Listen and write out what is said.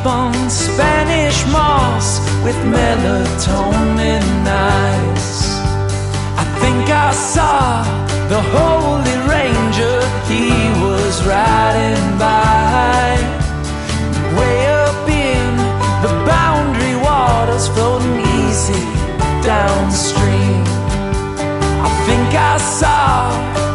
on Spanish moss with melatonin eyes. I think I saw the Holy Ranger, he was riding by. Way up in the boundary waters, floating easy downstream, I think I saw